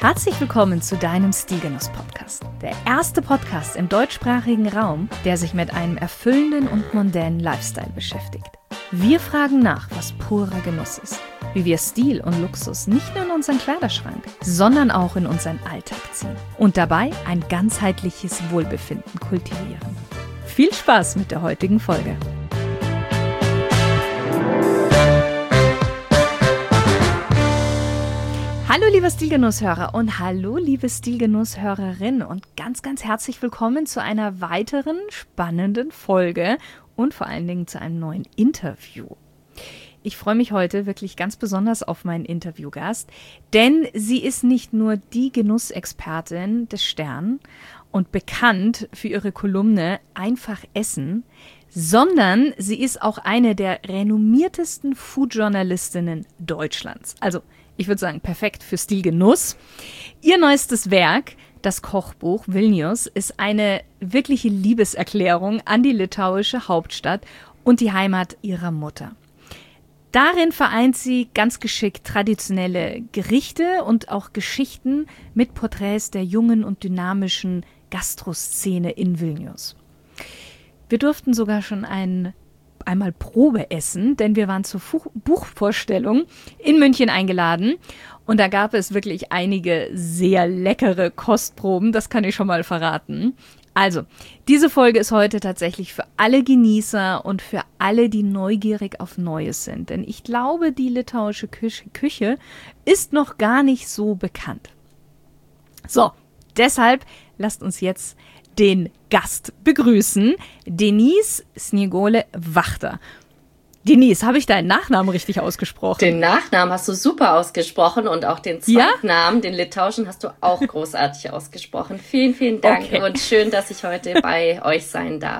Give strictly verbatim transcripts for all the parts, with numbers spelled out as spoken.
Herzlich willkommen zu deinem Stilgenuss-Podcast. Der erste Podcast im deutschsprachigen Raum, der sich mit einem erfüllenden und mondänen Lifestyle beschäftigt. Wir fragen nach, was purer Genuss ist, wie wir Stil und Luxus nicht nur in unseren Kleiderschrank, sondern auch in unseren Alltag ziehen und dabei ein ganzheitliches Wohlbefinden kultivieren. Viel Spaß mit der heutigen Folge. Hallo liebe Stilgenusshörer und hallo liebe Stilgenusshörerin und ganz, ganz herzlich willkommen zu einer weiteren spannenden Folge und vor allen Dingen zu einem neuen Interview. Ich freue mich heute wirklich ganz besonders auf meinen Interviewgast, denn sie ist nicht nur die Genussexpertin des Stern und bekannt für ihre Kolumne Einfach Essen, sondern sie ist auch eine der renommiertesten Food-Journalistinnen Deutschlands. Also ich würde sagen, perfekt für Stilgenuss. Ihr neuestes Werk, das Kochbuch Vilnius, ist eine wirkliche Liebeserklärung an die litauische Hauptstadt und die Heimat ihrer Mutter. Darin vereint sie ganz geschickt traditionelle Gerichte und auch Geschichten mit Porträts der jungen und dynamischen Gastroszene in Vilnius. Wir durften sogar schon ein einmal Probe essen, denn wir waren zur Fu- Buchvorstellung in München eingeladen und da gab es wirklich einige sehr leckere Kostproben, das kann ich schon mal verraten. Also, diese Folge ist heute tatsächlich für alle Genießer und für alle, die neugierig auf Neues sind, denn ich glaube, die litauische Küche, Küche ist noch gar nicht so bekannt. So, deshalb lasst uns jetzt den Gast begrüßen, Denise Sniegole-Wachter. Denise, habe ich deinen Nachnamen richtig ausgesprochen? Den Nachnamen hast du super ausgesprochen und auch den Zweitnamen, ja? Den litauischen, hast du auch großartig ausgesprochen. Vielen, vielen Dank okay. Und schön, dass ich heute bei euch sein darf.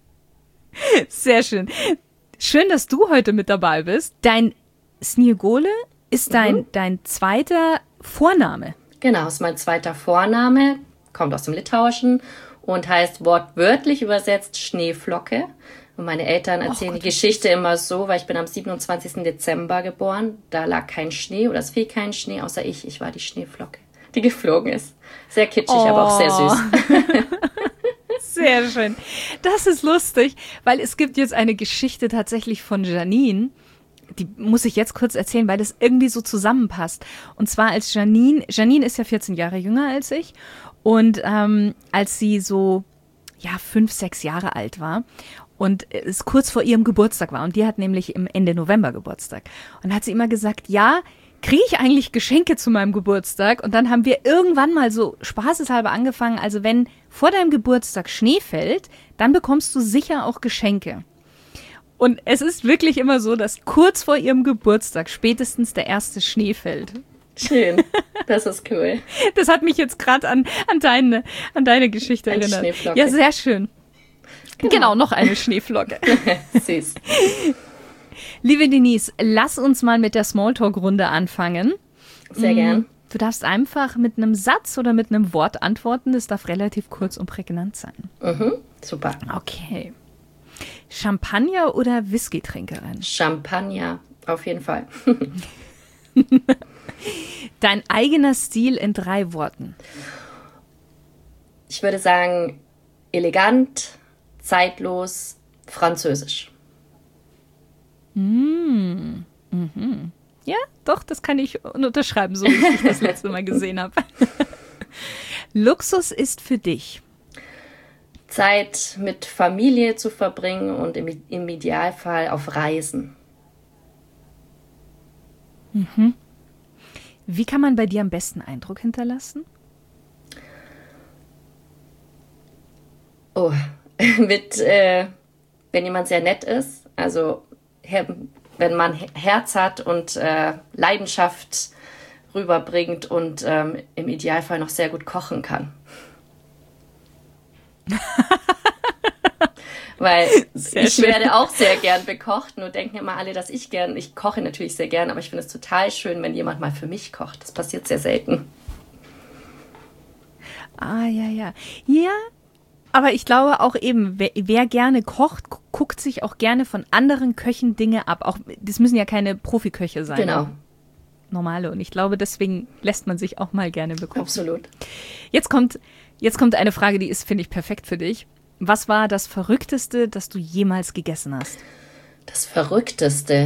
Sehr schön. Schön, dass du heute mit dabei bist. Dein Sniegole ist dein, mhm. dein zweiter Vorname. Genau, ist mein zweiter Vorname, kommt aus dem Litauischen und heißt wortwörtlich übersetzt Schneeflocke. Und meine Eltern erzählen oh Gott, die Geschichte immer so, weil ich bin am siebenundzwanzigsten Dezember geboren. Da lag kein Schnee oder es fiel kein Schnee, außer ich. Ich war die Schneeflocke, die geflogen ist. Sehr kitschig, oh. aber auch sehr süß. Sehr schön. Das ist lustig, weil es gibt jetzt eine Geschichte tatsächlich von Janine. Die muss ich jetzt kurz erzählen, weil das irgendwie so zusammenpasst. Und zwar als Janine, Janine ist ja vierzehn Jahre jünger als ich. Und ähm, als sie so, ja, fünf, sechs Jahre alt war und es kurz vor ihrem Geburtstag war und die hat nämlich im Ende November Geburtstag. Und hat sie immer gesagt, ja, kriege ich eigentlich Geschenke zu meinem Geburtstag? Und dann haben wir irgendwann mal so spaßeshalber angefangen, also wenn vor deinem Geburtstag Schnee fällt, dann bekommst du sicher auch Geschenke. Und es ist wirklich immer so, dass kurz vor ihrem Geburtstag spätestens der erste Schnee fällt. Schön, das ist cool. Das hat mich jetzt gerade an, an, deine, an deine Geschichte eine erinnert. Schneeflocke. Ja, sehr schön. Genau, genau noch eine Schneeflocke. Süß. Liebe Denise, lass uns mal mit der Smalltalk-Runde anfangen. Sehr gern. Du darfst einfach mit einem Satz oder mit einem Wort antworten. Das darf relativ kurz und prägnant sein. Mhm, super. Okay. Champagner oder Whisky-Trinkerin? Champagner, auf jeden Fall. Dein eigener Stil in drei Worten? Ich würde sagen, elegant, zeitlos, französisch. Mm. Mhm. Ja, doch, das kann ich unterschreiben, so wie ich das letzte Mal gesehen habe. Luxus ist für dich? Zeit mit Familie zu verbringen und im, im Idealfall auf Reisen. Mhm. Wie kann man bei dir am besten Eindruck hinterlassen? Oh, mit, äh, wenn jemand sehr nett ist, also wenn man Herz hat und äh, Leidenschaft rüberbringt und ähm, im Idealfall noch sehr gut kochen kann. Weil sehr ich schön. Werde auch sehr gern bekocht, nur denken immer alle, dass ich gern, ich koche natürlich sehr gern, aber ich finde es total schön, wenn jemand mal für mich kocht. Das passiert sehr selten. Ah, ja, ja. Ja, aber ich glaube auch eben, wer, wer gerne kocht, guckt sich auch gerne von anderen Köchen Dinge ab. Auch, das müssen ja keine Profiköche sein. Genau. Normale. Und ich glaube, deswegen lässt man sich auch mal gerne bekochen. Absolut. Jetzt kommt, jetzt kommt eine Frage, die ist, finde ich, perfekt für dich. Was war das Verrückteste, das du jemals gegessen hast? Das Verrückteste.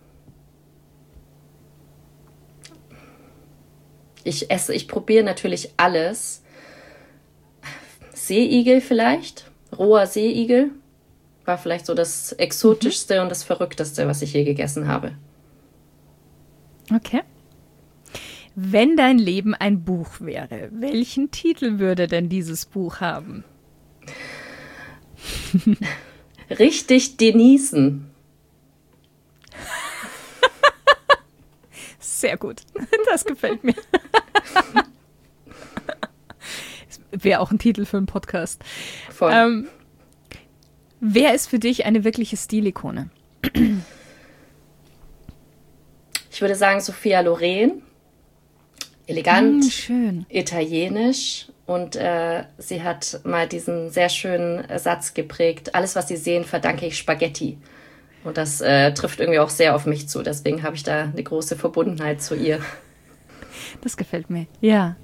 Ich esse, ich probiere natürlich alles. Seeigel vielleicht, roher Seeigel war vielleicht so das Exotischste mhm. und das Verrückteste, was ich je gegessen habe. Okay. Wenn dein Leben ein Buch wäre, welchen Titel würde denn dieses Buch haben? Richtig genießen. Sehr gut. Das gefällt mir. Wäre auch ein Titel für einen Podcast. Voll. Ähm, wer ist für dich eine wirkliche Stilikone? Ich würde sagen Sophia Loren. Elegant, mm, schön. italienisch und äh, sie hat mal diesen sehr schönen Satz geprägt. Alles, was Sie sehen, verdanke ich Spaghetti. Und das äh, trifft irgendwie auch sehr auf mich zu. Deswegen habe ich da eine große Verbundenheit zu ihr. Das gefällt mir, ja.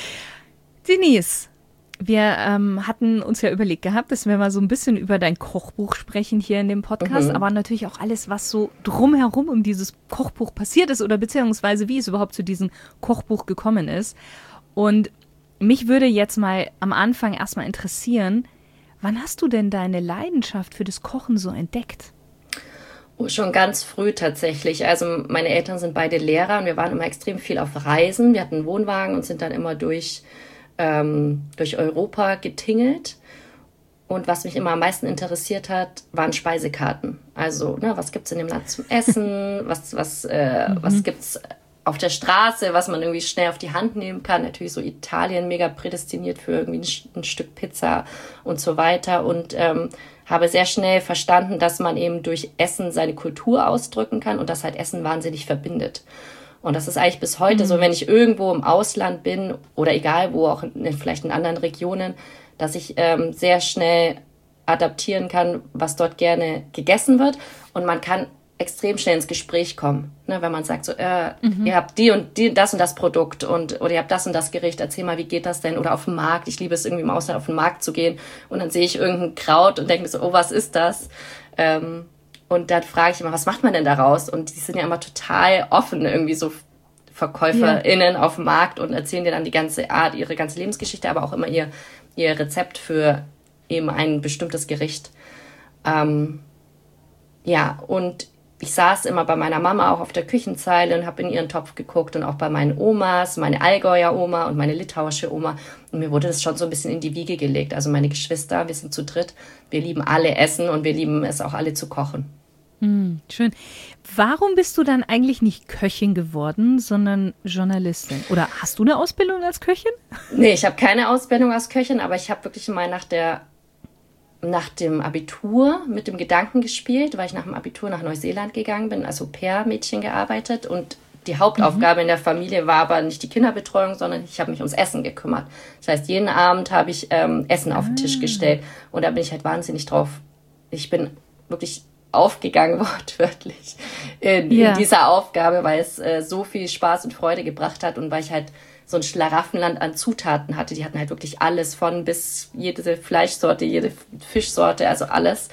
Denise, wir ähm, hatten uns ja überlegt gehabt, dass wir mal so ein bisschen über dein Kochbuch sprechen hier in dem Podcast, mhm. aber natürlich auch alles, was so drumherum um dieses Kochbuch passiert ist oder beziehungsweise wie es überhaupt zu diesem Kochbuch gekommen ist. Und mich würde jetzt mal am Anfang erstmal interessieren, wann hast du denn deine Leidenschaft für das Kochen so entdeckt? Oh, schon ganz früh tatsächlich. Also meine Eltern sind beide Lehrer und wir waren immer extrem viel auf Reisen. Wir hatten einen Wohnwagen und sind dann immer durch Ähm, durch Europa getingelt. Und was mich immer am meisten interessiert hat, waren Speisekarten. Also, ne, was gibt es in dem Land zum Essen? Was, was, äh, mhm. was gibt es auf der Straße, was man irgendwie schnell auf die Hand nehmen kann? Natürlich so Italien mega prädestiniert für irgendwie ein, ein Stück Pizza und so weiter. Und ähm, habe sehr schnell verstanden, dass man eben durch Essen seine Kultur ausdrücken kann und dass halt Essen wahnsinnig verbindet. Und das ist eigentlich bis heute mhm. so, wenn ich irgendwo im Ausland bin oder egal wo, auch in, vielleicht in anderen Regionen, dass ich ähm, sehr schnell adaptieren kann, was dort gerne gegessen wird. Und man kann extrem schnell ins Gespräch kommen. Ne, wenn man sagt, so, äh, mhm. ihr habt die und die, das und das Produkt und oder ihr habt das und das Gericht, erzähl mal, wie geht das denn? Oder auf dem Markt, ich liebe es irgendwie im Ausland auf den Markt zu gehen und dann sehe ich irgendein Kraut und denke mir so, oh, was ist das? Ähm, Und dann frage ich immer, was macht man denn daraus? Und die sind ja immer total offen, irgendwie so VerkäuferInnen ja. auf dem Markt und erzählen dir dann die ganze Art, ihre ganze Lebensgeschichte, aber auch immer ihr, ihr Rezept für eben ein bestimmtes Gericht. Ähm, ja, und ich saß immer bei meiner Mama auch auf der Küchenzeile und habe in ihren Topf geguckt und auch bei meinen Omas, meine Allgäuer Oma und meine litauische Oma. Und mir wurde das schon so ein bisschen in die Wiege gelegt. Also meine Geschwister, wir sind zu dritt, wir lieben alle Essen und wir lieben es auch alle zu kochen. Mm, schön. Warum bist du dann eigentlich nicht Köchin geworden, sondern Journalistin? Oder hast du eine Ausbildung als Köchin? Nee, ich habe keine Ausbildung als Köchin, aber ich habe wirklich mal nach der nach dem Abitur mit dem Gedanken gespielt, weil ich nach dem Abitur nach Neuseeland gegangen bin, als Au-pair-Mädchen gearbeitet und die Hauptaufgabe mhm. in der Familie war aber nicht die Kinderbetreuung, sondern ich habe mich ums Essen gekümmert. Das heißt, jeden Abend habe ich ähm, Essen auf den Tisch gestellt und da bin ich halt wahnsinnig drauf. Ich bin wirklich aufgegangen, wortwörtlich, in, ja. in dieser Aufgabe, weil es äh, so viel Spaß und Freude gebracht hat und weil ich halt so ein Schlaraffenland an Zutaten hatte. Die hatten halt wirklich alles von bis jede Fleischsorte, jede Fischsorte, also alles.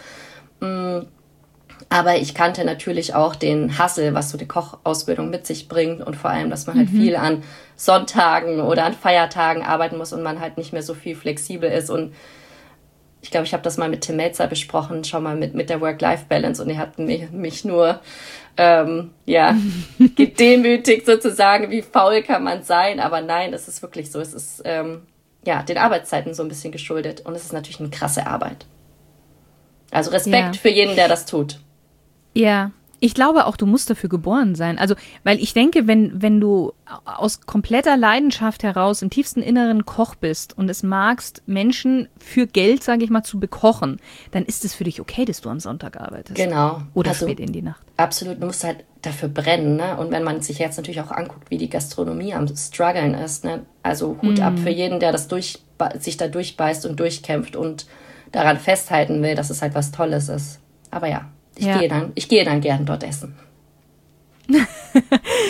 Aber ich kannte natürlich auch den Hassel, was so die Kochausbildung mit sich bringt und vor allem, dass man halt mhm. viel an Sonntagen oder an Feiertagen arbeiten muss und man halt nicht mehr so viel flexibel ist. Und ich glaube, ich habe das mal mit Tim Melzer besprochen, schon mal mit, mit der Work-Life-Balance und er hat mich, mich nur ähm, ja, gedemütigt sozusagen, wie faul kann man sein, aber nein, es ist wirklich so, es ist ähm, ja den Arbeitszeiten so ein bisschen geschuldet und es ist natürlich eine krasse Arbeit. Also Respekt ja. für jeden, der das tut. Ja, ich glaube auch, du musst dafür geboren sein. Also, weil ich denke, wenn, wenn du aus kompletter Leidenschaft heraus im tiefsten Inneren Koch bist und es magst, Menschen für Geld, sage ich mal, zu bekochen, dann ist es für dich okay, dass du am Sonntag arbeitest. Genau. Oder also, spät in die Nacht. Absolut, du musst halt dafür brennen, ne? Und wenn man sich jetzt natürlich auch anguckt, wie die Gastronomie am Struggeln ist, ne? Also Hut mm. ab für jeden, der das durch, sich da durchbeißt und durchkämpft und daran festhalten will, dass es halt was Tolles ist. Aber ja. Ich, ja. gehe dann, ich gehe dann gern dort essen.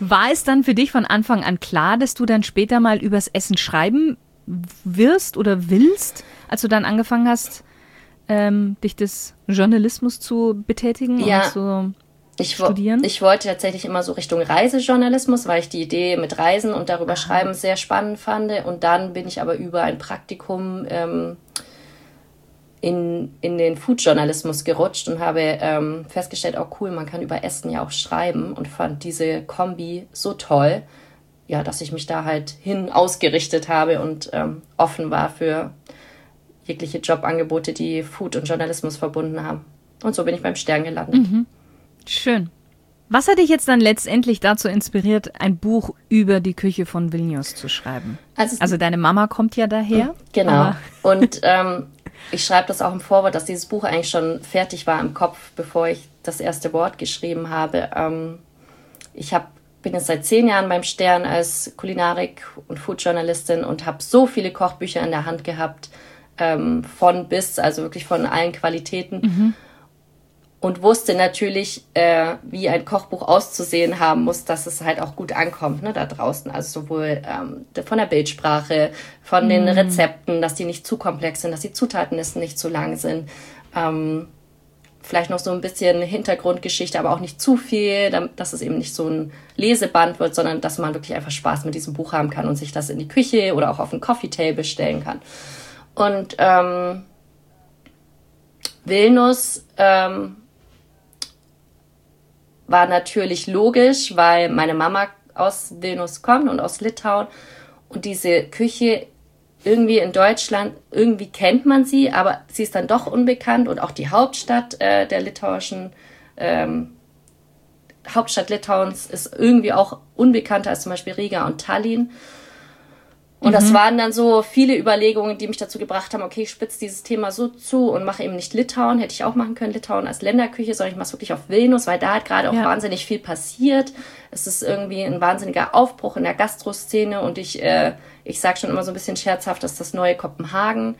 War es dann für dich von Anfang an klar, dass du dann später mal übers Essen schreiben wirst oder willst, als du dann angefangen hast, ähm, dich des Journalismus zu betätigen ja, und zu ich studieren? Ich wollte tatsächlich immer so Richtung Reisejournalismus, weil ich die Idee mit Reisen und darüber Aha. Schreiben sehr spannend fand. Und dann bin ich aber über ein Praktikum ähm, in, in den Food-Journalismus gerutscht und habe ähm, festgestellt, oh cool, man kann über Essen ja auch schreiben, und fand diese Kombi so toll, ja, dass ich mich da halt hin ausgerichtet habe und ähm, offen war für jegliche Jobangebote, die Food und Journalismus verbunden haben. Und so bin ich beim Stern gelandet. Mhm. Schön. Was hat dich jetzt dann letztendlich dazu inspiriert, ein Buch über die Küche von Vilnius zu schreiben? Also, also deine Mama kommt ja daher. Genau. Und ähm, ich schreibe das auch im Vorwort, dass dieses Buch eigentlich schon fertig war im Kopf, bevor ich das erste Wort geschrieben habe. Ähm, ich hab, bin jetzt seit zehn Jahren beim Stern als Kulinarik- und Food-Journalistin und habe so viele Kochbücher in der Hand gehabt, ähm, von bis, also wirklich von allen Qualitäten. Mhm. Und wusste natürlich, äh, wie ein Kochbuch auszusehen haben muss, dass es halt auch gut ankommt, ne, da draußen. Also sowohl ähm, von der Bildsprache, von mm. den Rezepten, dass die nicht zu komplex sind, dass die Zutatenlisten nicht zu lang sind. Ähm, vielleicht noch so ein bisschen Hintergrundgeschichte, aber auch nicht zu viel, damit, dass es eben nicht so ein Leseband wird, sondern dass man wirklich einfach Spaß mit diesem Buch haben kann und sich das in die Küche oder auch auf ein Coffee Table stellen kann. Und ähm, Vilnius ähm, war natürlich logisch, weil meine Mama aus Vilnius kommt und aus Litauen. Und diese Küche irgendwie in Deutschland, irgendwie kennt man sie, aber sie ist dann doch unbekannt. Und auch die Hauptstadt äh, der litauischen, ähm, Hauptstadt Litauens ist irgendwie auch unbekannter als zum Beispiel Riga und Tallinn. Und mhm. das waren dann so viele Überlegungen, die mich dazu gebracht haben, okay, ich spitze dieses Thema so zu und mache eben nicht Litauen, hätte ich auch machen können, Litauen als Länderküche, sondern ich mache es wirklich auf Vilnius, weil da hat gerade auch ja. wahnsinnig viel passiert. Es ist irgendwie ein wahnsinniger Aufbruch in der Gastroszene und ich, äh, ich sage schon immer so ein bisschen scherzhaft, das ist das neue Kopenhagen.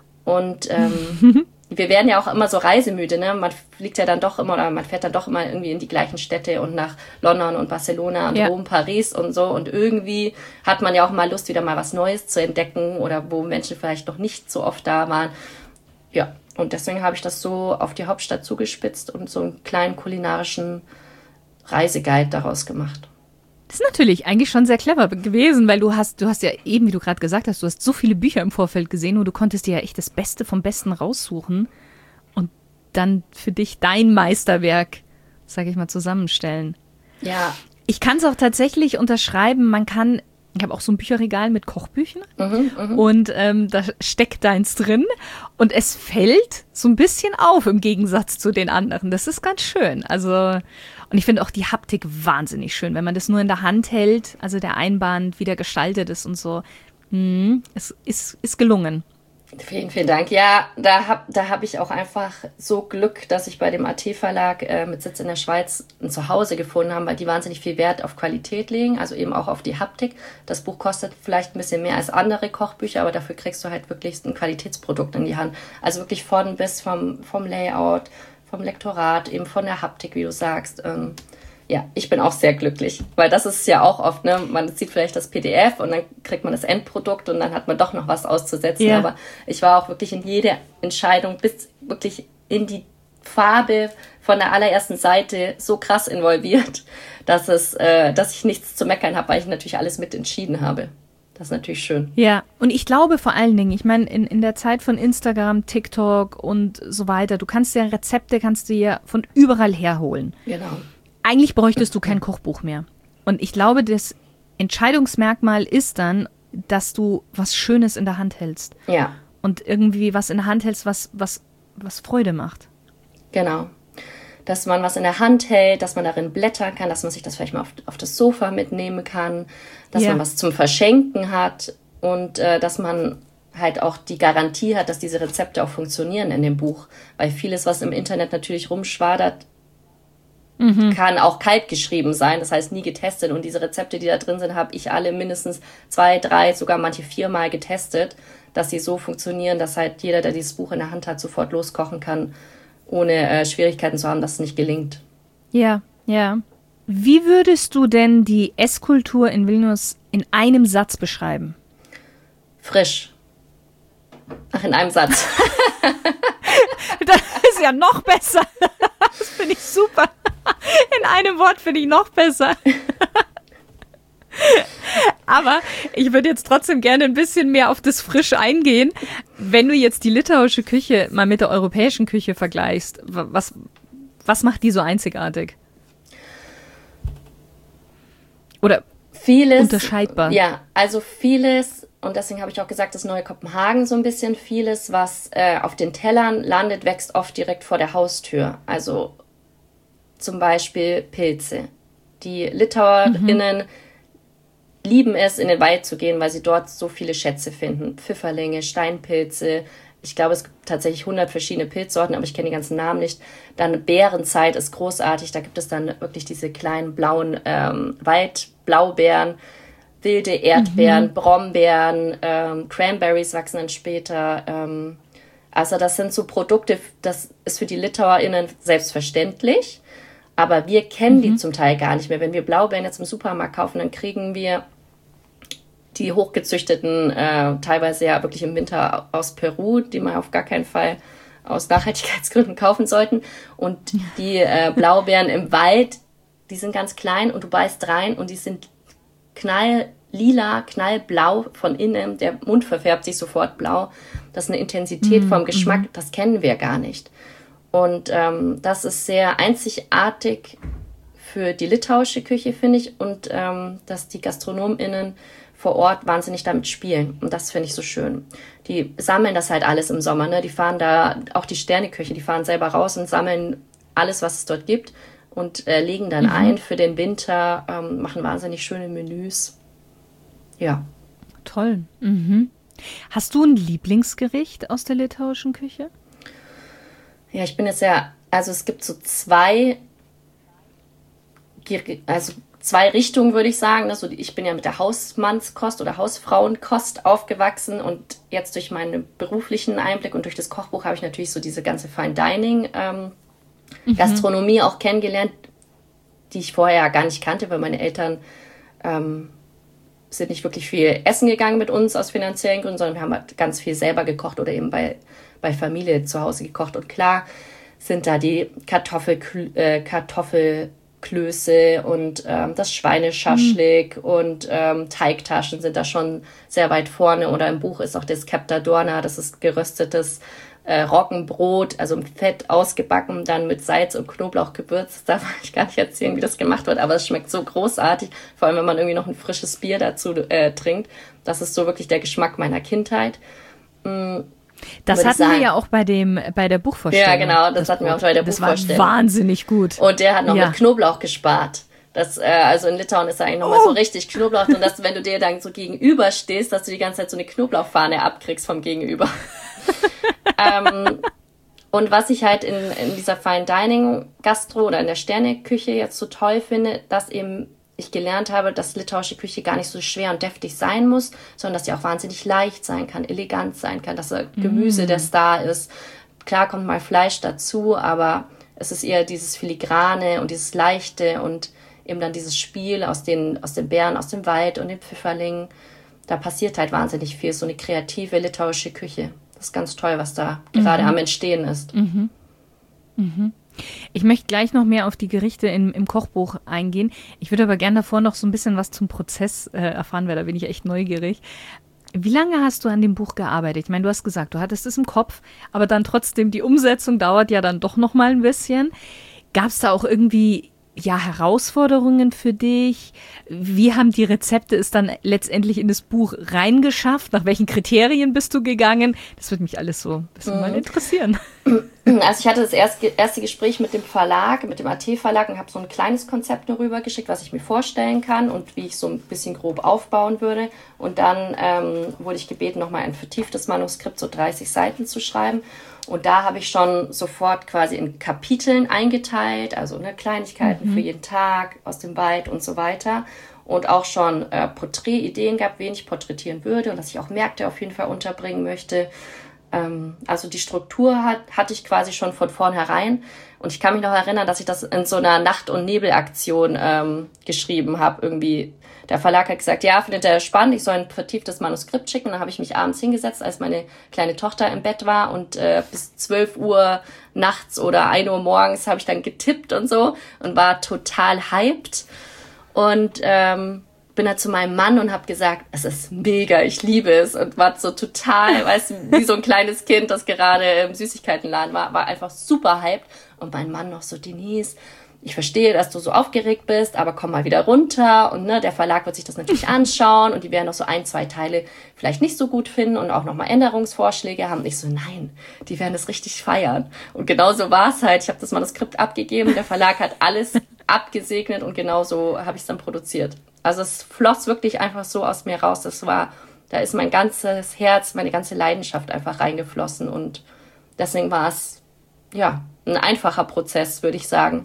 Und ähm, wir werden ja auch immer so reisemüde, ne? Man fliegt ja dann doch immer oder man fährt dann doch immer irgendwie in die gleichen Städte und nach London und Barcelona und ja. Rom, Paris und so. Und irgendwie hat man ja auch mal Lust, wieder mal was Neues zu entdecken oder wo Menschen vielleicht noch nicht so oft da waren. Ja, und deswegen habe ich das so auf die Hauptstadt zugespitzt und so einen kleinen kulinarischen Reiseguide daraus gemacht. Das ist natürlich eigentlich schon sehr clever gewesen, weil du hast, du hast ja eben, wie du gerade gesagt hast, du hast so viele Bücher im Vorfeld gesehen und du konntest dir ja echt das Beste vom Besten raussuchen und dann für dich dein Meisterwerk, sage ich mal, zusammenstellen. Ja. Ich kann es auch tatsächlich unterschreiben, man kann, ich habe auch so ein Bücherregal mit Kochbüchern mhm, mh. und ähm, da steckt deins drin und es fällt so ein bisschen auf im Gegensatz zu den anderen. Das ist ganz schön, also... Und ich finde auch die Haptik wahnsinnig schön, wenn man das nur in der Hand hält, also der Einband, wie der gestaltet ist und so. Hm, es ist, ist gelungen. Vielen, vielen Dank. Ja, da habe da hab ich auch einfach so Glück, dass ich bei dem A T-Verlag äh, mit Sitz in der Schweiz ein Zuhause gefunden habe, weil die wahnsinnig viel Wert auf Qualität legen, also eben auch auf die Haptik. Das Buch kostet vielleicht ein bisschen mehr als andere Kochbücher, aber dafür kriegst du halt wirklich ein Qualitätsprodukt in die Hand. Also wirklich von bis vom, vom Layout, vom Lektorat, eben von der Haptik, wie du sagst. Ähm, ja, ich bin auch sehr glücklich, weil das ist ja auch oft, ne, man sieht vielleicht das P D F und dann kriegt man das Endprodukt und dann hat man doch noch was auszusetzen. Ja. Aber ich war auch wirklich in jede Entscheidung bis wirklich in die Farbe von der allerersten Seite so krass involviert, dass es, äh, dass ich nichts zu meckern habe, weil ich natürlich alles mit entschieden habe. Das ist natürlich schön. Ja, und ich glaube vor allen Dingen, ich meine, in, in der Zeit von Instagram, TikTok und so weiter, du kannst ja Rezepte, kannst du ja von überall herholen. Genau. Eigentlich bräuchtest du kein Kochbuch mehr. Und ich glaube, das Entscheidungsmerkmal ist dann, dass du was Schönes in der Hand hältst. Ja. Und irgendwie was in der Hand hältst, was, was, was Freude macht. Genau. Dass man was in der Hand hält, dass man darin blättern kann, dass man sich das vielleicht mal auf, auf das Sofa mitnehmen kann, dass ja. man was zum Verschenken hat und äh, dass man halt auch die Garantie hat, dass diese Rezepte auch funktionieren in dem Buch. Weil vieles, was im Internet natürlich rumschwadert, mhm. kann auch kalt geschrieben sein, das heißt nie getestet. Und diese Rezepte, die da drin sind, habe ich alle mindestens zwei, drei, sogar manche viermal getestet, dass sie so funktionieren, dass halt jeder, der dieses Buch in der Hand hat, sofort loskochen kann, ohne äh, Schwierigkeiten zu haben, dass es nicht gelingt. Ja, ja. Wie würdest du denn die Esskultur in Vilnius in einem Satz beschreiben? Frisch. Ach, in einem Satz. Das ist ja noch besser. Das finde ich super. In einem Wort finde ich noch besser. Aber ich würde jetzt trotzdem gerne ein bisschen mehr auf das Frisch eingehen. Wenn du jetzt die litauische Küche mal mit der europäischen Küche vergleichst, was, was macht die so einzigartig? Oder vieles, unterscheidbar? Ja, also vieles, und deswegen habe ich auch gesagt, das neue Kopenhagen so ein bisschen, vieles, was äh, auf den Tellern landet, wächst oft direkt vor der Haustür. Also zum Beispiel Pilze. Die LitauerInnen mhm. lieben es, in den Wald zu gehen, weil sie dort so viele Schätze finden. Pfifferlinge, Steinpilze. Ich glaube, es gibt tatsächlich hundert verschiedene Pilzsorten, aber ich kenne die ganzen Namen nicht. Dann Beerenzeit ist großartig. Da gibt es dann wirklich diese kleinen blauen ähm, Waldblaubeeren, wilde Erdbeeren, mhm. Brombeeren, ähm, Cranberries wachsen dann später. Ähm, also das sind so Produkte, das ist für die LitauerInnen selbstverständlich. Aber wir kennen mhm. die zum Teil gar nicht mehr. Wenn wir Blaubeeren jetzt im Supermarkt kaufen, dann kriegen wir die hochgezüchteten, äh, teilweise ja wirklich im Winter aus Peru, die man auf gar keinen Fall aus Nachhaltigkeitsgründen kaufen sollten. Und die äh, Blaubeeren im Wald, die sind ganz klein und du beißt rein und die sind knalllila, knallblau von innen. Der Mund verfärbt sich sofort blau. Das ist eine Intensität mhm. vom Geschmack, das kennen wir gar nicht. Und ähm, das ist sehr einzigartig für die litauische Küche, finde ich. Und ähm, dass die GastronomInnen vor Ort wahnsinnig damit spielen. Und das finde ich so schön. Die sammeln das halt alles im Sommer. Ne? Die fahren da, auch die Sterneküche, die fahren selber raus und sammeln alles, was es dort gibt. Und äh, legen dann mhm. ein für den Winter, ähm, machen wahnsinnig schöne Menüs. Ja. Toll. Mhm. Hast du ein Lieblingsgericht aus der litauischen Küche? Ja, ich bin jetzt ja, also es gibt so zwei, also zwei Richtungen, würde ich sagen. Also ich bin ja mit der Hausmannskost oder Hausfrauenkost aufgewachsen und jetzt durch meinen beruflichen Einblick und durch das Kochbuch habe ich natürlich so diese ganze Fine Dining ähm, mhm. Gastronomie auch kennengelernt, die ich vorher ja gar nicht kannte, weil meine Eltern ähm, sind nicht wirklich viel essen gegangen mit uns aus finanziellen Gründen, sondern wir haben halt ganz viel selber gekocht oder eben bei bei Familie zu Hause gekocht. Und klar sind da die Kartoffel, äh, Kartoffelklöße und ähm, das Schweineschaschlik mhm. und ähm, Teigtaschen sind da schon sehr weit vorne. Oder im Buch ist auch das Keptadorna, das ist geröstetes äh, Roggenbrot, also im Fett ausgebacken, dann mit Salz und Knoblauch gewürzt. Da darf ich gar nicht erzählen, wie das gemacht wird, aber es schmeckt so großartig, vor allem wenn man irgendwie noch ein frisches Bier dazu äh, trinkt. Das ist so wirklich der Geschmack meiner Kindheit. Mhm. Das hatten wir ja auch bei dem bei der Buchvorstellung. Ja, genau, das, das hatten wir auch bei der das Buchvorstellung. Das war wahnsinnig gut. Und der hat noch ja. mit Knoblauch gespart. Das, äh, also in Litauen ist da eigentlich nochmal oh. so richtig Knoblauch. Und dass, wenn du dir dann so gegenüber stehst, dass du die ganze Zeit so eine Knoblauchfahne abkriegst vom Gegenüber. ähm, und was ich halt in, in dieser Fine Dining Gastro oder in der Sterneküche jetzt so toll finde, dass eben ich gelernt habe, dass litauische Küche gar nicht so schwer und deftig sein muss, sondern dass sie auch wahnsinnig leicht sein kann, elegant sein kann, dass da Gemüse, mm. das da ist. Klar kommt mal Fleisch dazu, aber es ist eher dieses Filigrane und dieses Leichte und eben dann dieses Spiel aus den, aus den Beeren, aus dem Wald und den Pfifferlingen. Da passiert halt wahnsinnig viel, so eine kreative litauische Küche. Das ist ganz toll, was da mhm. gerade am Entstehen ist. Mhm. Mhm. Ich möchte gleich noch mehr auf die Gerichte im, im Kochbuch eingehen. Ich würde aber gerne davor noch so ein bisschen was zum Prozess äh, erfahren, weil da bin ich echt neugierig. Wie lange hast du an dem Buch gearbeitet? Ich meine, du hast gesagt, du hattest es im Kopf, aber dann trotzdem, die Umsetzung dauert ja dann doch noch mal ein bisschen. Gab es da auch irgendwie ja, Herausforderungen für dich? Wie haben die Rezepte es dann letztendlich in das Buch reingeschafft? Nach welchen Kriterien bist du gegangen? Das würde mich alles so ein bisschen mhm. mal interessieren. Also ich hatte das erste, erste Gespräch mit dem Verlag, mit dem A T-Verlag und habe so ein kleines Konzept nur rübergeschickt, was ich mir vorstellen kann und wie ich so ein bisschen grob aufbauen würde. Und dann ähm, wurde ich gebeten, nochmal ein vertieftes Manuskript, so dreißig Seiten zu schreiben. Und da habe ich schon sofort quasi in Kapiteln eingeteilt, also ne, Kleinigkeiten mhm. für jeden Tag, aus dem Wald und so weiter. Und auch schon äh, Porträtideen gab, wen ich porträtieren würde und dass ich auch Märkte auf jeden Fall unterbringen möchte. Ähm, also die Struktur hat, hatte ich quasi schon von vornherein. Und ich kann mich noch erinnern, dass ich das in so einer Nacht- und Nebelaktion ähm, geschrieben habe. Irgendwie der Verlag hat gesagt, ja, findet er spannend, ich soll ein vertieftes Manuskript schicken. Dann habe ich mich abends hingesetzt, als meine kleine Tochter im Bett war. Und äh, bis zwölf Uhr nachts oder ein Uhr morgens habe ich dann getippt und so und war total hyped. Und ähm, bin dann zu meinem Mann und habe gesagt, es ist mega, ich liebe es. Und war so total, weißt du, wie so ein kleines Kind, das gerade im Süßigkeitenladen war, war einfach super hyped. Und mein Mann noch so, Denise, ich verstehe, dass du so aufgeregt bist, aber komm mal wieder runter. Und ne, der Verlag wird sich das natürlich anschauen und die werden noch so ein, zwei Teile vielleicht nicht so gut finden und auch nochmal Änderungsvorschläge haben. Und ich so, nein, die werden es richtig feiern. Und genau so war es halt. Ich habe das Manuskript abgegeben, der Verlag hat alles abgesegnet und genau so habe ich es dann produziert. Also es floss wirklich einfach so aus mir raus. Das war, da ist mein ganzes Herz, meine ganze Leidenschaft einfach reingeflossen und deswegen war es, ja, ein einfacher Prozess, würde ich sagen.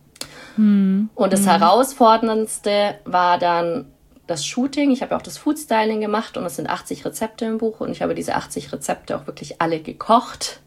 Hm. Und das hm. Herausforderndste war dann das Shooting. Ich habe ja auch das Foodstyling gemacht und es sind achtzig Rezepte im Buch und ich habe diese achtzig Rezepte auch wirklich alle gekocht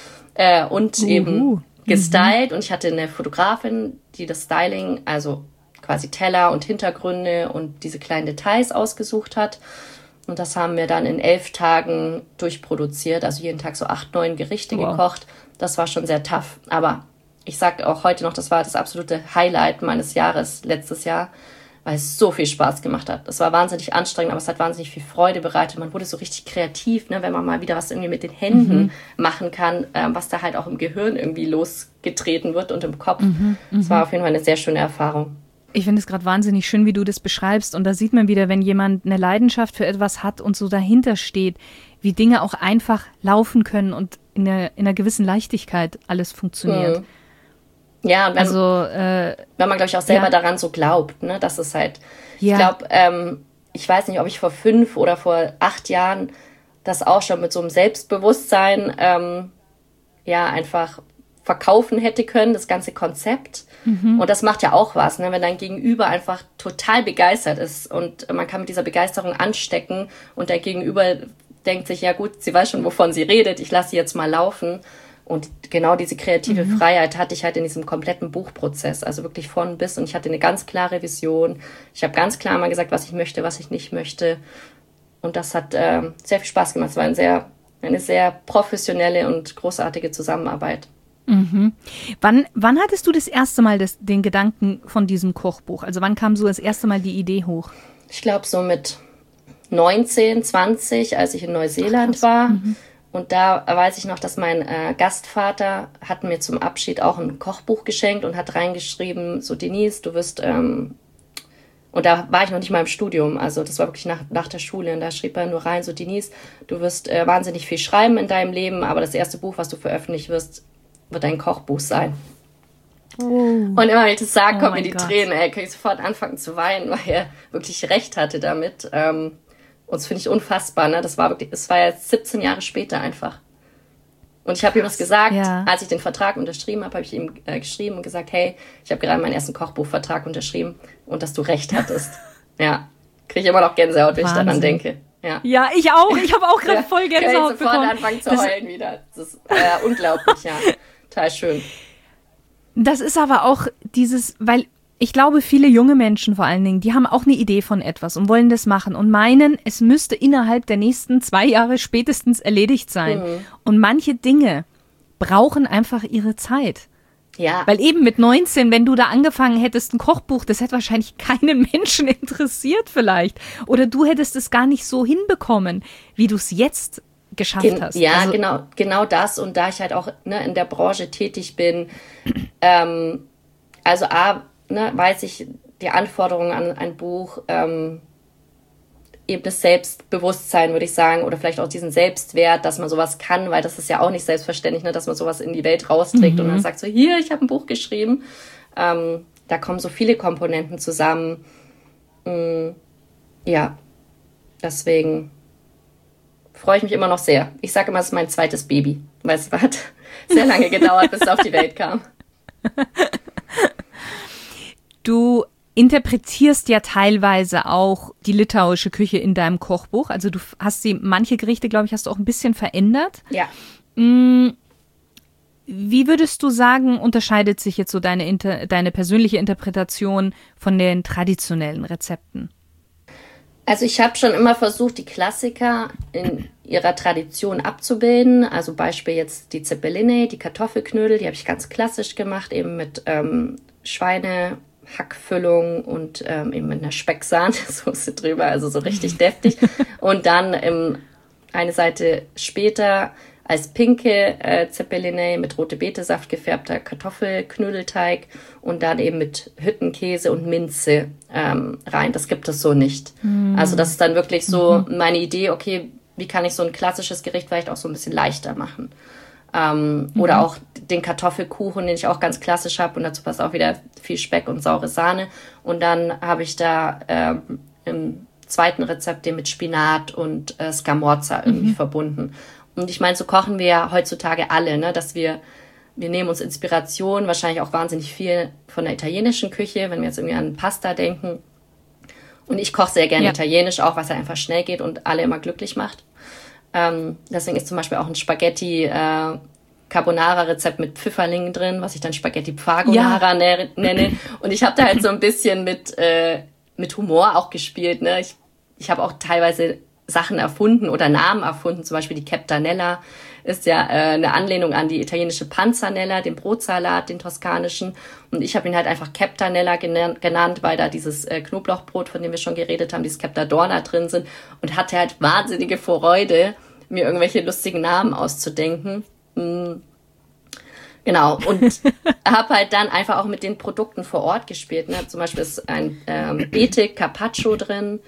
äh, und uh. eben gestylt. Mhm. Und ich hatte eine Fotografin, die das Styling, also quasi Teller und Hintergründe und diese kleinen Details ausgesucht hat. Und das haben wir dann in elf Tagen durchproduziert, also jeden Tag so acht, neun Gerichte wow. gekocht. Das war schon sehr tough. Aber ich sage auch heute noch, das war das absolute Highlight meines Jahres letztes Jahr, weil es so viel Spaß gemacht hat. Das war wahnsinnig anstrengend, aber es hat wahnsinnig viel Freude bereitet. Man wurde so richtig kreativ, ne, wenn man mal wieder was irgendwie mit den Händen mhm. machen kann, äh, was da halt auch im Gehirn irgendwie losgetreten wird und im Kopf. Mhm. Mhm. Das war auf jeden Fall eine sehr schöne Erfahrung. Ich finde es gerade wahnsinnig schön, wie du das beschreibst. Und da sieht man wieder, wenn jemand eine Leidenschaft für etwas hat und so dahinter steht, wie Dinge auch einfach laufen können und in einer, in einer gewissen Leichtigkeit alles funktioniert. Mhm. Ja, und wenn, also, äh, wenn man, glaube ich, auch selber ja. daran so glaubt, ne, dass es halt, ja. ich glaube, ähm, ich weiß nicht, ob ich vor fünf oder vor acht Jahren das auch schon mit so einem Selbstbewusstsein ähm, ja einfach verkaufen hätte können, das ganze Konzept. Mhm. Und das macht ja auch was, ne? Wenn dein Gegenüber einfach total begeistert ist und man kann mit dieser Begeisterung anstecken und der Gegenüber denkt sich, ja gut, sie weiß schon, wovon sie redet, ich lasse sie jetzt mal laufen. Und genau diese kreative mhm. Freiheit hatte ich halt in diesem kompletten Buchprozess, also wirklich von bis. Und ich hatte eine ganz klare Vision. Ich habe ganz klar mal gesagt, was ich möchte, was ich nicht möchte. Und das hat äh, sehr viel Spaß gemacht. Es war ein sehr, eine sehr professionelle und großartige Zusammenarbeit. Mhm. Wann, wann hattest du das erste Mal das, den Gedanken von diesem Kochbuch? Also wann kam so das erste Mal die Idee hoch? Ich glaube so mit neunzehn, zwanzig, als ich in Neuseeland Ach, war. Mhm. Und da weiß ich noch, dass mein äh, Gastvater hat mir zum Abschied auch ein Kochbuch geschenkt und hat reingeschrieben, so Denise, du wirst, ähm, und da war ich noch nicht mal im Studium, also das war wirklich nach, nach der Schule und da schrieb er nur rein, so Denise, du wirst äh, wahnsinnig viel schreiben in deinem Leben, aber das erste Buch, was du veröffentlichen wirst, wird ein Kochbuch sein. Oh. Und immer wenn ich das sage, oh kommen mir die Gott. Tränen, ey, kann ich sofort anfangen zu weinen, weil er wirklich recht hatte damit. Ähm, und das finde ich unfassbar, ne? Das war wirklich, das war jetzt siebzehn Jahre später einfach. Und ich habe ihm das gesagt, ja. als ich den Vertrag unterschrieben habe, habe ich ihm äh, geschrieben und gesagt, hey, ich habe gerade meinen ersten Kochbuchvertrag unterschrieben und dass du recht hattest. Ja, kriege ich immer noch Gänsehaut, wenn Wahnsinn. Ich daran denke. Ja, ja ich auch. Ich habe auch gerade voll Gänsehaut bekommen. Ich sofort anfangen zu das heulen wieder. Das ist äh, unglaublich, ja. Total schön. Das ist aber auch dieses, weil ich glaube, viele junge Menschen vor allen Dingen, die haben auch eine Idee von etwas und wollen das machen und meinen, es müsste innerhalb der nächsten zwei Jahre spätestens erledigt sein. Mhm. Und manche Dinge brauchen einfach ihre Zeit. Ja. Weil eben mit neunzehn, wenn du da angefangen hättest, ein Kochbuch, das hätte wahrscheinlich keinen Menschen interessiert vielleicht. Oder du hättest es gar nicht so hinbekommen, wie du es jetzt geschafft Gen- hast. Ja, also, genau, genau das. Und da ich halt auch ne, in der Branche tätig bin, ähm, also A, ne, weiß ich die Anforderungen an ein Buch, ähm, eben das Selbstbewusstsein, würde ich sagen, oder vielleicht auch diesen Selbstwert, dass man sowas kann, weil das ist ja auch nicht selbstverständlich, ne, dass man sowas in die Welt rausträgt mhm. und dann sagt so, hier, ich habe ein Buch geschrieben. Ähm, da kommen so viele Komponenten zusammen. Mm, ja, deswegen freue ich mich immer noch sehr. Ich sage immer, es ist mein zweites Baby, weil es hat sehr lange gedauert, bis es auf die Welt kam. Du, interpretierst ja teilweise auch die litauische Küche in deinem Kochbuch. Also du hast sie, manche Gerichte, glaube ich, hast du auch ein bisschen verändert. Ja. Wie würdest du sagen, unterscheidet sich jetzt so deine, Inter- deine persönliche Interpretation von den traditionellen Rezepten? Also ich habe schon immer versucht, die Klassiker in ihrer Tradition abzubilden. Also Beispiel jetzt die Zeppelinei, die Kartoffelknödel, die habe ich ganz klassisch gemacht, eben mit ähm, Schweinehackfüllung und ähm, eben mit einer Specksahnesoße drüber, also so richtig deftig. Und dann ähm, eine Seite später als pinke äh, Zeppelinei mit rote Betesaft gefärbter Kartoffelknödelteig und dann eben mit Hüttenkäse und Minze ähm, rein. Das gibt es so nicht. Mm. Also das ist dann wirklich so mhm. meine Idee, okay, wie kann ich so ein klassisches Gericht vielleicht auch so ein bisschen leichter machen? Ähm, mhm. Oder auch den Kartoffelkuchen, den ich auch ganz klassisch habe und dazu passt auch wieder viel Speck und saure Sahne. Und dann habe ich da ähm, im zweiten Rezept den mit Spinat und äh, Scamorza irgendwie mhm. verbunden. Und ich meine, so kochen wir ja heutzutage alle, ne? Dass wir, wir nehmen uns Inspiration, wahrscheinlich auch wahnsinnig viel von der italienischen Küche, wenn wir jetzt irgendwie an Pasta denken. Und ich koche sehr gerne ja. italienisch, auch was ja einfach schnell geht und alle immer glücklich macht. Ähm, deswegen ist zum Beispiel auch ein Spaghetti äh, Carbonara-Rezept mit Pfifferlingen drin, was ich dann Spaghetti Pfagonara ja. nenne. Und ich habe da halt so ein bisschen mit, äh, mit Humor auch gespielt, ne? Ich, ich habe auch teilweise Sachen erfunden oder Namen erfunden, zum Beispiel die Captanella ist ja äh, eine Anlehnung an die italienische Panzanella, den Brotsalat, den toskanischen. Und ich habe ihn halt einfach Captanella genannt, genannt, weil da dieses äh, Knoblauchbrot, von dem wir schon geredet haben, dieses Captadorna drin sind und hatte halt wahnsinnige Freude, mir irgendwelche lustigen Namen auszudenken. Mhm. Genau, und habe halt dann einfach auch mit den Produkten vor Ort gespielt. Ne? Zum Beispiel ist ein ähm, Beete Carpaccio drin,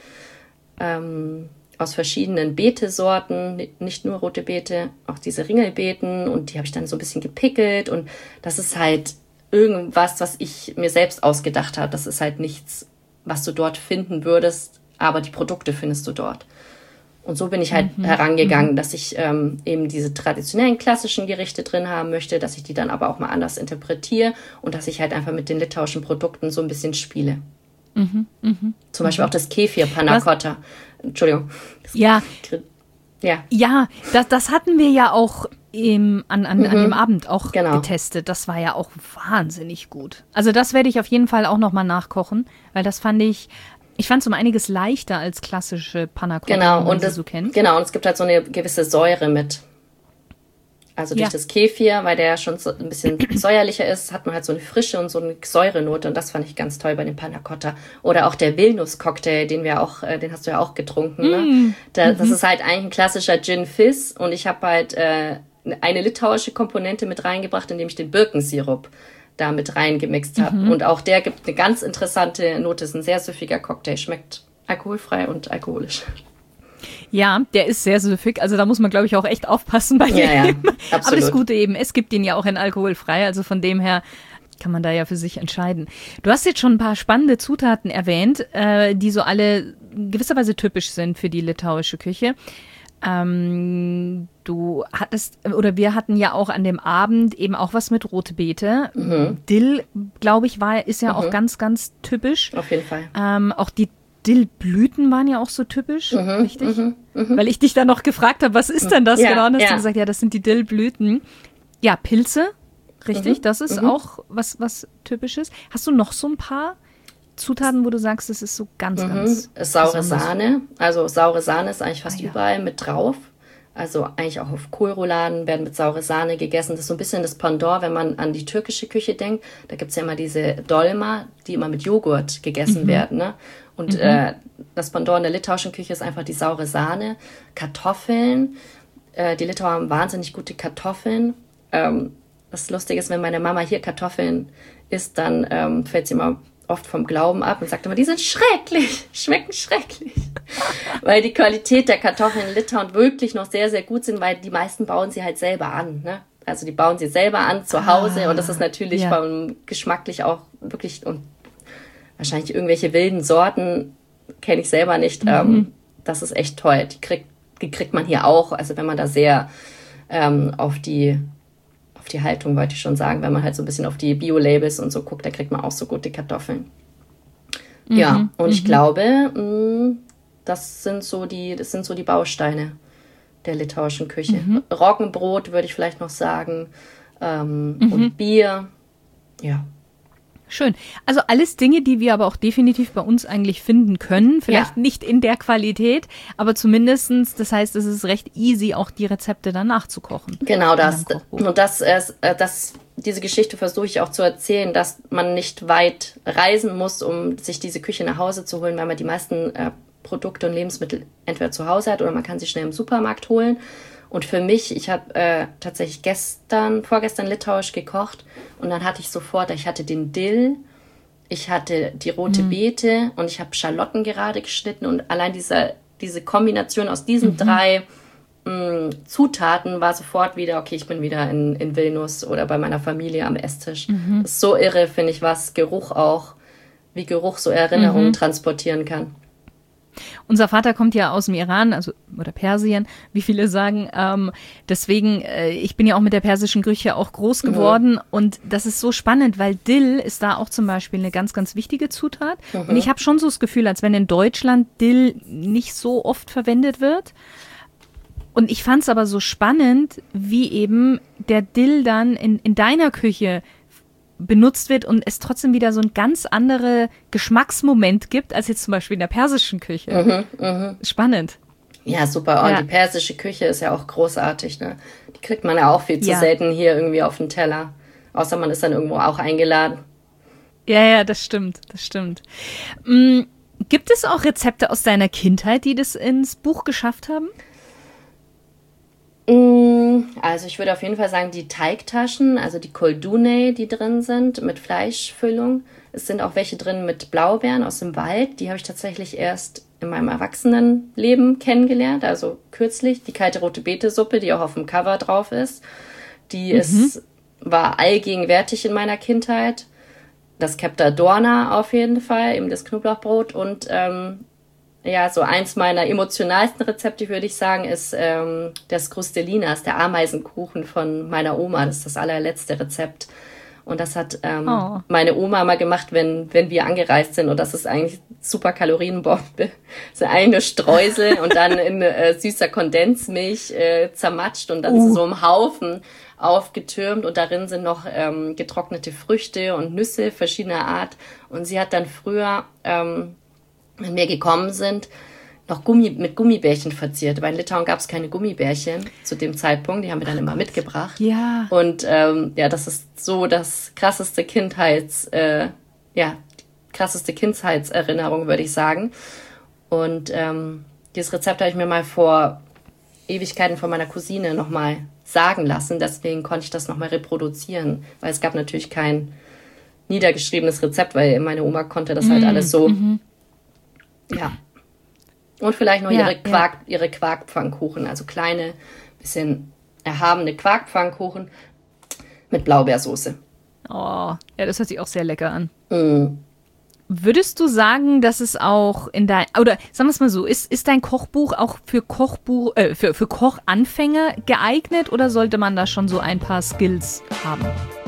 ähm, aus verschiedenen Beetesorten, nicht nur rote Beete, auch diese Ringelbeeten und die habe ich dann so ein bisschen gepickelt und das ist halt irgendwas, was ich mir selbst ausgedacht habe. Das ist halt nichts, was du dort finden würdest, aber die Produkte findest du dort. Und so bin ich halt mhm. herangegangen, mhm. dass ich ähm, eben diese traditionellen klassischen Gerichte drin haben möchte, dass ich die dann aber auch mal anders interpretiere und dass ich halt einfach mit den litauischen Produkten so ein bisschen spiele. Mhm. Mhm. Zum Beispiel auch das Kefir Panna Cotta. Entschuldigung. Ja, ja, ja, das, das hatten wir ja auch im, an, an, mhm. an dem Abend auch genau. getestet. Das war ja auch wahnsinnig gut. Also das werde ich auf jeden Fall auch nochmal nachkochen, weil das fand ich, ich fand es um einiges leichter als klassische Panna Cotta, genau, wie man und sie das, so kennt. Genau, und es gibt halt so eine gewisse Säure mit. Also durch ja. das Kefir, weil der schon so ein bisschen säuerlicher ist, hat man halt so eine Frische und so eine Säurenote und das fand ich ganz toll bei dem Panna Cotta. Oder auch der Vilnius-Cocktail, den wir auch, äh, den hast du ja auch getrunken. Mm. Ne? Da, mhm. Das ist halt eigentlich ein klassischer Gin Fizz und ich habe halt äh, eine litauische Komponente mit reingebracht, indem ich den Birkensirup da mit reingemixt habe. Mhm. Und auch der gibt eine ganz interessante Note, ist ein sehr süffiger Cocktail, schmeckt alkoholfrei und alkoholisch. Ja, der ist sehr süffig. Also da muss man, glaube ich, auch echt aufpassen bei ja, dem. Ja, aber das Gute eben, es gibt ihn ja auch in alkoholfrei. Also von dem her kann man da ja für sich entscheiden. Du hast jetzt schon ein paar spannende Zutaten erwähnt, äh, die so alle gewisserweise typisch sind für die litauische Küche. Ähm, du hattest, oder wir hatten ja auch an dem Abend eben auch was mit Rotbeete. Mhm. Dill, glaube ich, war, ist ja mhm. auch ganz, ganz typisch. Auf jeden Fall. Ähm, auch die Dillblüten waren ja auch so typisch, mhm, richtig? Mhm, mh. Weil ich dich dann noch gefragt habe, was ist denn das ja, genau? Und hast ja. du gesagt, ja, das sind die Dillblüten. Ja, Pilze, richtig, mhm, das ist mhm. auch was, was Typisches. Hast du noch so ein paar Zutaten, wo du sagst, das ist so ganz, mhm. ganz saure Sahne, also saure Sahne ist eigentlich fast ah, ja. überall mit drauf. Also eigentlich auch auf Kohlrouladen werden mit saure Sahne gegessen. Das ist so ein bisschen das Pendant, wenn man an die türkische Küche denkt. Da gibt es ja immer diese Dolma, die immer mit Joghurt gegessen mhm. werden. Ne? Und mhm. äh, das Pendant in der litauischen Küche ist einfach die saure Sahne. Kartoffeln. Äh, die Litauer haben wahnsinnig gute Kartoffeln. Ähm, das Lustige ist, wenn meine Mama hier Kartoffeln isst, dann ähm, fällt sie immer oft vom Glauben ab und sagt immer, die sind schrecklich, schmecken schrecklich. Weil die Qualität der Kartoffeln in Litauen wirklich noch sehr, sehr gut sind, weil die meisten bauen sie halt selber an. Ne? Also die bauen sie selber an zu Hause ah, und das ist natürlich ja. vom geschmacklich auch wirklich, und wahrscheinlich irgendwelche wilden Sorten kenne ich selber nicht. Mhm. Ähm, das ist echt toll. Die kriegt, die kriegt man hier auch. Also wenn man da sehr ähm, auf die auf die Haltung, wollte ich schon sagen, wenn man halt so ein bisschen auf die Bio-Labels und so guckt, da kriegt man auch so gute Kartoffeln. Ja, Mhm, und ich mhm. glaube, mh, das sind so die, das sind so die Bausteine der litauischen Küche. Mhm. Roggenbrot würde ich vielleicht noch sagen, ähm, Mhm. und Bier. Ja. Schön. Also alles Dinge, die wir aber auch definitiv bei uns eigentlich finden können. Vielleicht Ja. nicht in der Qualität, aber zumindestens, das heißt, es ist recht easy, auch die Rezepte dann nachzukochen. Genau in das. einem Kochbuch. Und das, äh, das, diese Geschichte versuche ich auch zu erzählen, dass man nicht weit reisen muss, um sich diese Küche nach Hause zu holen, weil man die meisten äh, Produkte und Lebensmittel entweder zu Hause hat oder man kann sie schnell im Supermarkt holen. Und für mich, ich habe äh, tatsächlich gestern, vorgestern litauisch gekocht und dann hatte ich sofort, ich hatte den Dill, ich hatte die rote Beete und ich habe Schalotten gerade geschnitten und allein diese, diese Kombination aus diesen drei mh, Zutaten war sofort wieder, okay, ich bin wieder in, in Vilnius oder bei meiner Familie am Esstisch. Das ist so irre, finde ich, was Geruch auch, wie Geruch so Erinnerungen transportieren kann. Unser Vater kommt ja aus dem Iran, also oder Persien, wie viele sagen. Ähm, deswegen, äh, ich bin ja auch mit der persischen Küche auch groß geworden mhm. und das ist so spannend, weil Dill ist da auch zum Beispiel eine ganz, ganz wichtige Zutat. Mhm. Und ich habe schon so das Gefühl, als wenn in Deutschland Dill nicht so oft verwendet wird. Und ich fand es aber so spannend, wie eben der Dill dann in, in deiner Küche benutzt wird und es trotzdem wieder so ein ganz andere Geschmacksmoment gibt, als jetzt zum Beispiel in der persischen Küche. Mhm, mh. Spannend. Ja, super. Und ja. die persische Küche ist ja auch großartig, ne? Die kriegt man ja auch viel zu ja. selten hier irgendwie auf den Teller. Außer man ist dann irgendwo auch eingeladen. Ja, ja, das stimmt, das stimmt. Mhm. Gibt es auch Rezepte aus deiner Kindheit, die das ins Buch geschafft haben? Also ich würde auf jeden Fall sagen, die Teigtaschen, also die Koldunei, die drin sind, mit Fleischfüllung. Es sind auch welche drin mit Blaubeeren aus dem Wald. Die habe ich tatsächlich erst in meinem Erwachsenenleben kennengelernt. Also kürzlich die kalte rote Beete-Suppe, die auch auf dem Cover drauf ist. Die mhm. ist, war allgegenwärtig in meiner Kindheit. Das Kepta Dorna auf jeden Fall, eben das Knoblauchbrot und ähm, ja, so eins meiner emotionalsten Rezepte, würde ich sagen, ist ähm, der Skrustelinas, der Ameisenkuchen von meiner Oma. Das ist das allerletzte Rezept. Und das hat ähm, oh. meine Oma mal gemacht, wenn, wenn wir angereist sind. Und das ist eigentlich super Kalorienbombe. So eine Streusel und dann in äh, süßer Kondensmilch äh, zermatscht und dann uh. so im Haufen aufgetürmt. Und darin sind noch ähm, getrocknete Früchte und Nüsse verschiedener Art. Und sie hat dann früher... Ähm, wenn wir gekommen sind, noch Gummi, mit Gummibärchen verziert. Weil in Litauen gab es keine Gummibärchen zu dem Zeitpunkt. Die haben wir dann immer mitgebracht. Ja. Und ähm, ja, das ist so das krasseste Kindheits, äh, ja, krasseste Kindheitserinnerung, würde ich sagen. Und ähm, dieses Rezept habe ich mir mal vor Ewigkeiten von meiner Cousine nochmal sagen lassen. Deswegen konnte ich das nochmal reproduzieren. Weil es gab natürlich kein niedergeschriebenes Rezept, weil meine Oma konnte das halt mm, alles so... Mm-hmm. Ja. Und vielleicht noch ja, ihre, Quark, ja. ihre Quarkpfannkuchen, also kleine, bisschen erhabene Quarkpfannkuchen mit Blaubeersoße. Oh, ja, das hört sich auch sehr lecker an. Mm. Würdest du sagen, dass es auch in dein, oder sagen wir es mal so, ist, ist dein Kochbuch auch für Kochbuch, äh, für, für Kochanfänger geeignet oder sollte man da schon so ein paar Skills haben?